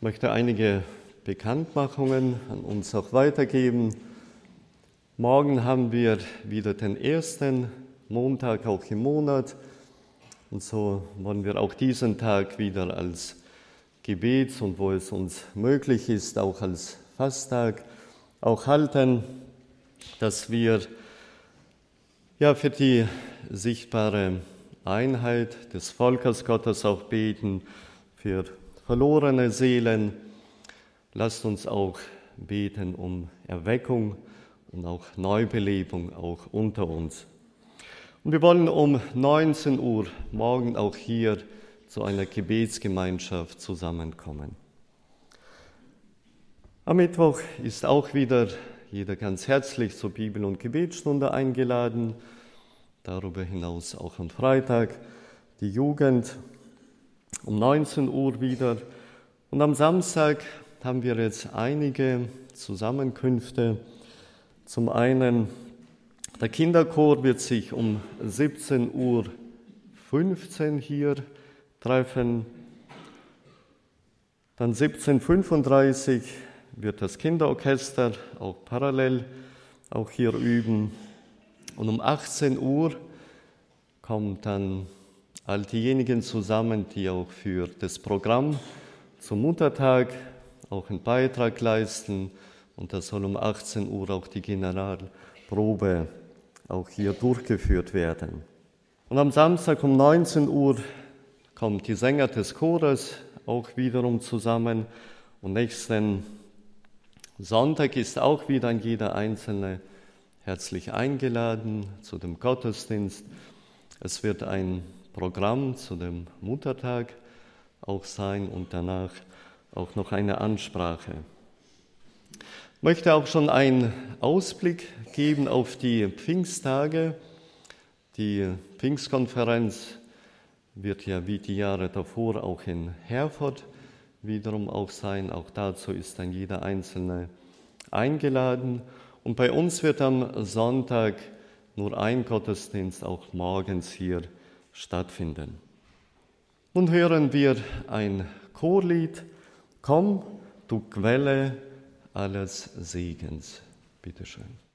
Ich möchte einige Bekanntmachungen an uns auch weitergeben. Morgen haben wir wieder den ersten Montag auch im Monat. Und so wollen wir auch diesen Tag wieder als Gebets- und wo es uns möglich ist, auch als Fasttag auch halten, dass wir für die sichtbare Einheit des Volkes Gottes auch beten, für verlorene Seelen. Lasst uns auch beten um Erweckung und auch Neubelebung auch unter uns. Und wir wollen um 19 Uhr morgen auch hier zu einer Gebetsgemeinschaft zusammenkommen. Am Mittwoch ist auch wieder jeder ganz herzlich zur Bibel- und Gebetsstunde eingeladen. Darüber hinaus auch am Freitag die Jugend um 19 Uhr wieder. Und am Samstag haben wir jetzt einige Zusammenkünfte. Zum einen, der Kinderchor wird sich um 17:15 Uhr hier treffen. Dann 17:35 Uhr wird das Kinderorchester auch parallel auch hier üben. Und um 18 Uhr kommen dann all diejenigen zusammen, die auch für das Programm zum Muttertag auch einen Beitrag leisten. Und da soll um 18 Uhr auch die Generalprobe auch hier durchgeführt werden. Und am Samstag um 19 Uhr kommen die Sänger des Chores auch wiederum zusammen. Und nächsten Sonntag ist auch wieder ein jeder Einzelne herzlich eingeladen zu dem Gottesdienst. Es wird ein Programm zu dem Muttertag auch sein und danach auch noch eine Ansprache. Ich möchte auch schon einen Ausblick geben auf die Pfingsttage. Die Pfingstkonferenz wird ja wie die Jahre davor auch in Herford wiederum auch sein. Auch dazu ist dann jeder Einzelne eingeladen. Und bei uns wird am Sonntag nur ein Gottesdienst auch morgens hier stattfinden. Nun hören wir ein Chorlied. Komm, du Quelle alles Segens. Bitte schön.